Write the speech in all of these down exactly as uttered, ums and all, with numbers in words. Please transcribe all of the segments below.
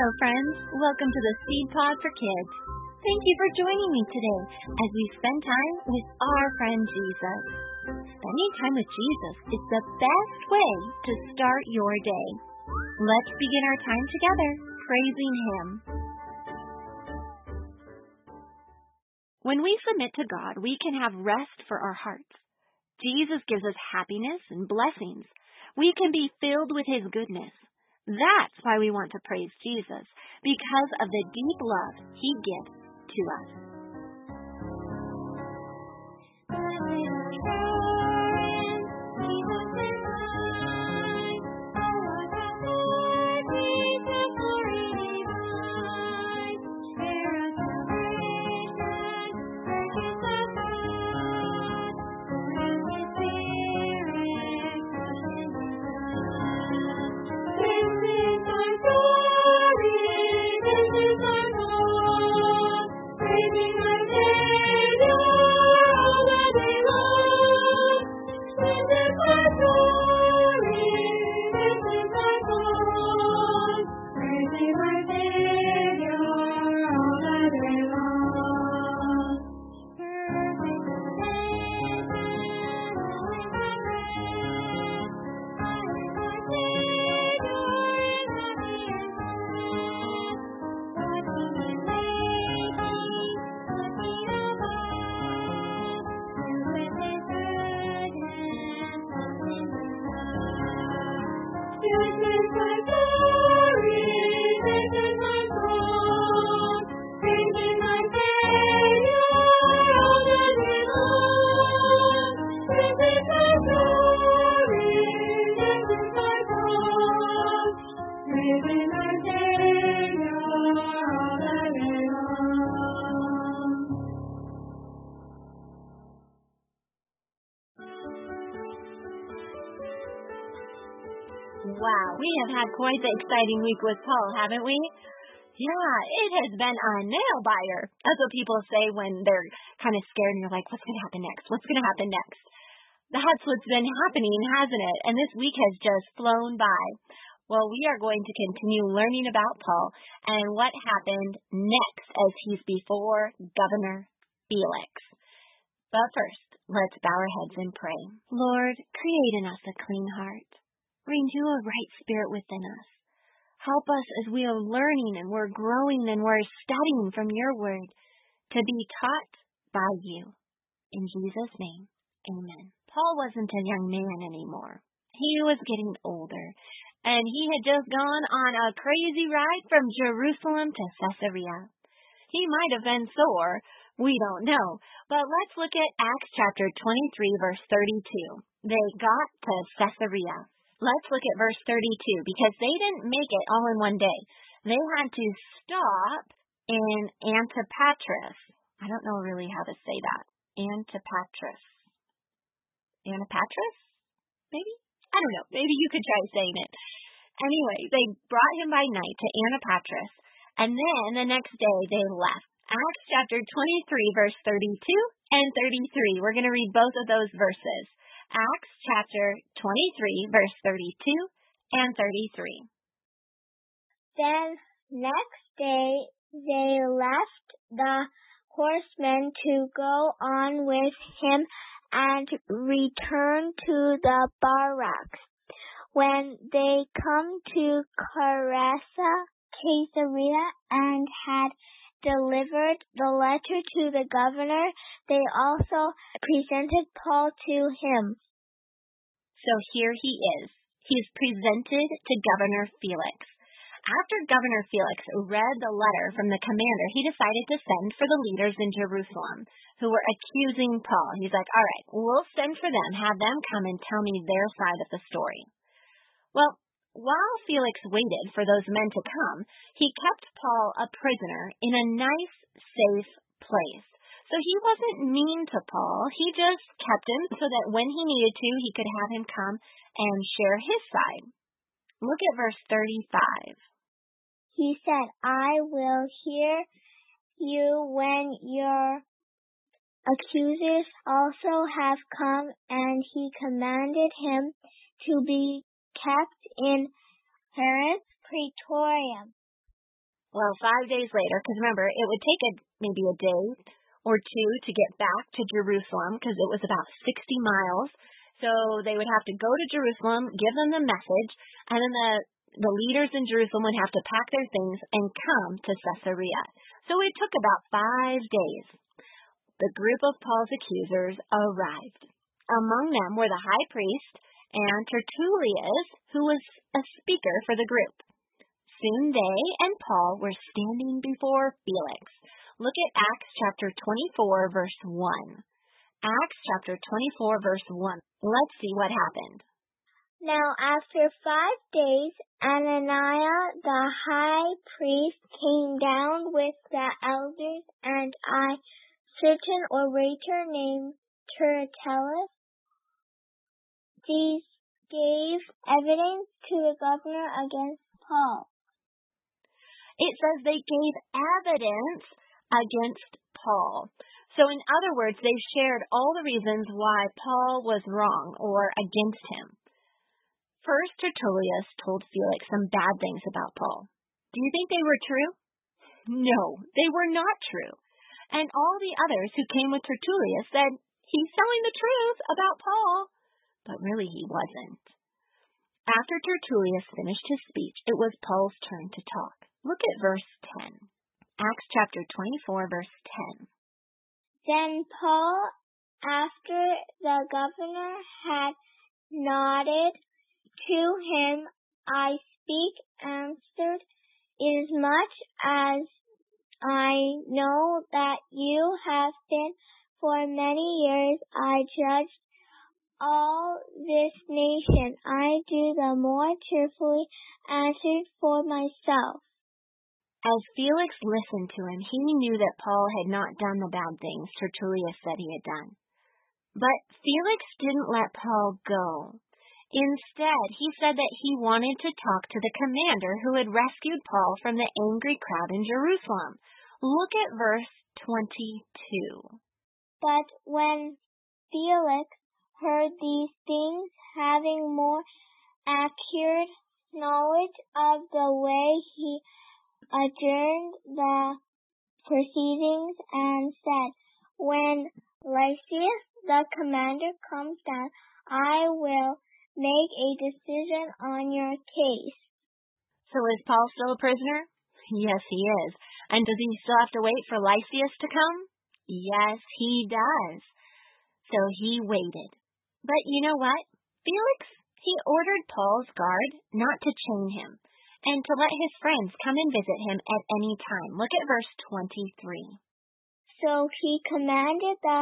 Hello, friends. Welcome to the Seed Pod for Kids. Thank you for joining me today as we spend time with our friend Jesus. Spending time with Jesus is the best way to start your day. Let's begin our time together praising Him. When we submit to God, we can have rest for our hearts. Jesus gives us happiness and blessings. We can be filled with His goodness. That's why we want to praise Jesus, because of the deep love He gives to us. Wow, we have had quite the exciting week with Paul, haven't we? Yeah, it has been a nail-biter. That's what people say when they're kind of scared and you're like, what's going to happen next? What's going to happen next? That's what's been happening, hasn't it? And this week has just flown by. Well, we are going to continue learning about Paul and what happened next as he's before Governor Felix. But first, let's bow our heads and pray. Lord, create in us a clean heart. Renew a right spirit within us. Help us as we are learning and we're growing and we're studying from your word to be taught by you. In Jesus' name, amen. Paul wasn't a young man anymore. He was getting older, and he had just gone on a crazy ride from Jerusalem to Caesarea. He might have been sore. We don't know. But let's look at Acts chapter twenty-three, verse thirty-two. They got to Caesarea. Let's look at verse thirty-two, because they didn't make it all in one day. They had to stop in Antipatris. I don't know really how to say that. Antipatris. Antipatris? Maybe? I don't know. Maybe you could try saying it. Anyway, they brought him by night to Antipatris, and then the next day they left. Acts chapter twenty-three, verse thirty-two and thirty-three. We're going to read both of those verses. Acts chapter twenty-three, verse thirty-two and thirty-three. Then next day they left the horsemen to go on with him and return to the barracks. When they come to Caesarea, Caesarea and had delivered the letter to the governor, they also presented Paul to him. So here he is. He is presented to Governor Felix. After Governor Felix read the letter from the commander, he decided to send for the leaders in Jerusalem who were accusing Paul. He's like, all right, we'll send for them, have them come and tell me their side of the story. Well, while Felix waited for those men to come, he kept Paul a prisoner in a nice, safe place. So he wasn't mean to Paul. He just kept him so that when he needed to, he could have him come and share his side. Look at verse thirty-five. He said, I will hear you when your accusers also have come, and he commanded him to be kept in Herod's praetorium. Well, five days later, because remember, it would take a, maybe a day or two to get back to Jerusalem because it was about sixty miles. So they would have to go to Jerusalem, give them the message, and then the, the leaders in Jerusalem would have to pack their things and come to Caesarea. So it took about five days. The group of Paul's accusers arrived. Among them were the high priest and Tertullus, who was a speaker for the group. Soon they and Paul were standing before Felix. Look at Acts chapter twenty-four, verse one. Acts chapter twenty-four, verse one. Let's see what happened. Now after five days, Ananias the high priest came down with the elders and a certain orator named Tertullus. These gave evidence to the governor against Paul. It says they gave evidence against Paul. So in other words, they shared all the reasons why Paul was wrong or against him. First, Tertullus told Felix some bad things about Paul. Do you think they were true? No, they were not true. And all the others who came with Tertullus said, he's telling the truth about Paul. But really he wasn't. After Tertullus finished his speech, it was Paul's turn to talk. Look at verse ten. Acts chapter twenty-four, verse ten. Then Paul, after the governor had nodded to him, I speak, answered, inasmuch as I know that you have been for many years I judged all this nation, I do the more cheerfully answered for myself. As Felix listened to him, he knew that Paul had not done the bad things Tertullus said he had done. But Felix didn't let Paul go. Instead, he said that he wanted to talk to the commander who had rescued Paul from the angry crowd in Jerusalem. Look at verse twenty-two. But when Felix heard these things, having more accurate knowledge of the way, he adjourned the proceedings and said, when Lysias the commander comes down, I will make a decision on your case. So is Paul still a prisoner? Yes, he is. And does he still have to wait for Lysias to come? Yes, he does. So he waited. But you know what? Felix, he ordered Paul's guard not to chain him and to let his friends come and visit him at any time. Look at verse twenty-three. So he commanded the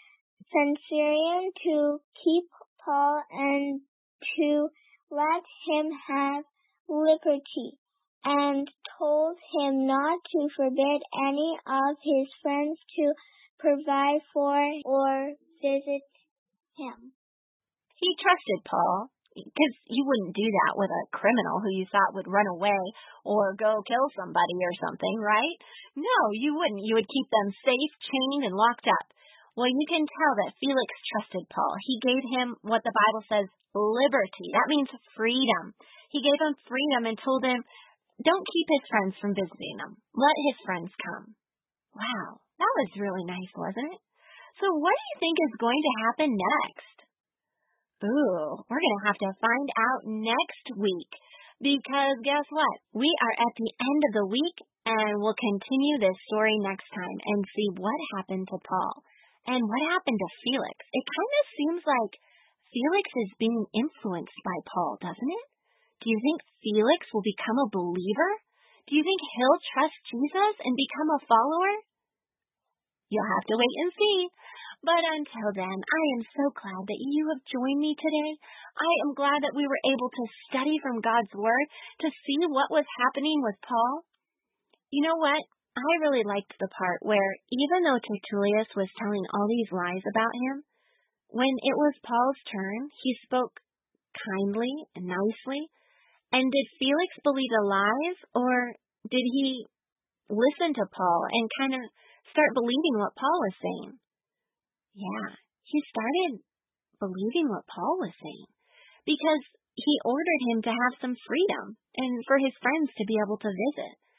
centurion to keep Paul and to let him have liberty, and told him not to forbid any of his friends to provide for or visit him. He trusted Paul, because you wouldn't do that with a criminal who you thought would run away or go kill somebody or something, right? No, you wouldn't. You would keep them safe, chained, and locked up. Well, you can tell that Felix trusted Paul. He gave him what the Bible says, liberty. That means freedom. He gave him freedom and told him, don't keep his friends from visiting him. Let his friends come. Wow, that was really nice, wasn't it? So what do you think is going to happen next? Ooh, we're going to have to find out next week, because guess what? We are at the end of the week, and we'll continue this story next time and see what happened to Paul and what happened to Felix. It kind of seems like Felix is being influenced by Paul, doesn't it? Do you think Felix will become a believer? Do you think he'll trust Jesus and become a follower? You'll have to wait and see. But until then, I am so glad that you have joined me today. I am glad that we were able to study from God's Word to see what was happening with Paul. You know what? I really liked the part where even though Tertullus was telling all these lies about him, when it was Paul's turn, he spoke kindly and nicely. And did Felix believe the lies, or did he listen to Paul and kind of start believing what Paul was saying? Yeah, he started believing what Paul was saying because he ordered him to have some freedom and for his friends to be able to visit.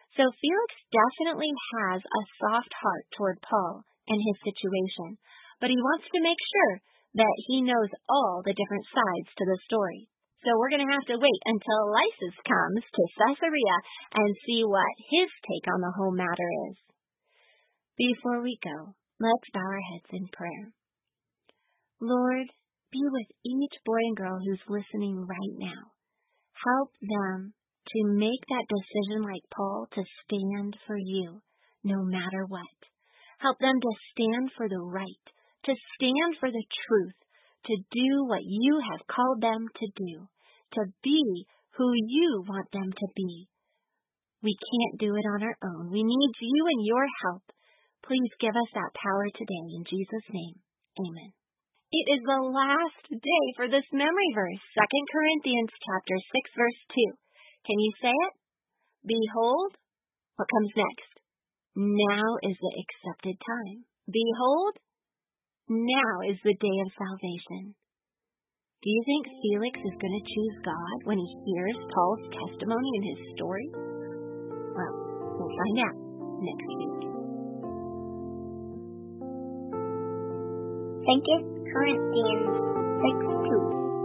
So Felix definitely has a soft heart toward Paul and his situation, but he wants to make sure that he knows all the different sides to the story. So we're going to have to wait until Lysias comes to Caesarea and see what his take on the whole matter is. Before we go, let's bow our heads in prayer. Lord, be with each boy and girl who's listening right now. Help them to make that decision like Paul to stand for you, no matter what. Help them to stand for the right, to stand for the truth, to do what you have called them to do, to be who you want them to be. We can't do it on our own. We need you and your help. Please give us that power today. In Jesus' name, amen. It is the last day for this memory verse, Second Corinthians chapter six, verse two. Can you say it? Behold, what comes next? Now is the accepted time. Behold, now is the day of salvation. Do you think Felix is going to choose God when he hears Paul's testimony and his story? Well, we'll find out next week. Second Corinthians six two.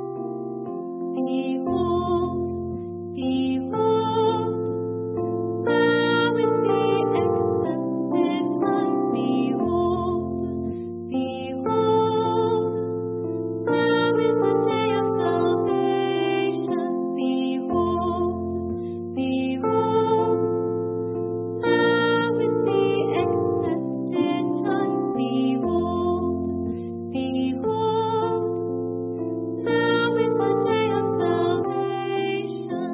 Behold, behold, now is the accepted time. Behold, behold, now is the day of salvation. Behold, behold, now is the accepted time. Behold, behold, now is the day of salvation.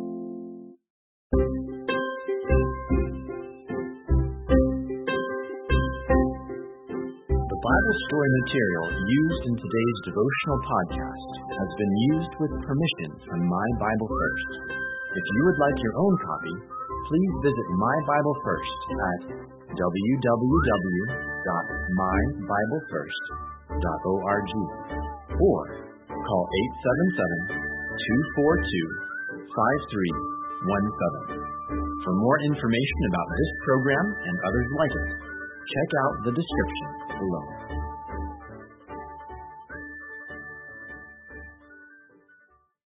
The Bible story material used in today's devotional podcast has been used with permission from My Bible First. If you would like your own copy, please visit My Bible First at w w w dot my bible first dot org or call eight seven seven, two four two, five three one seven. For more information about this program and others like it, check out the description below.